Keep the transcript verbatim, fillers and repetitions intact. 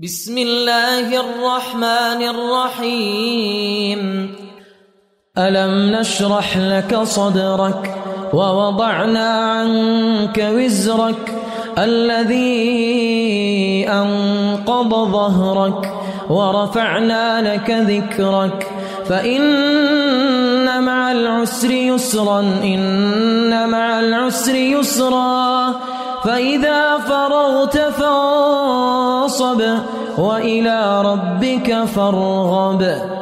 بسم الله الرحمن الرحيم ألم نشرح لك صدرك ووضعنا عنك وزرك الذي أنقض ظهرك ورفعنا لك ذكرك فإن مع العسر يسرا إن مع العسر يسرا فإذا فرغت فانصب وإلى ربك فارغب.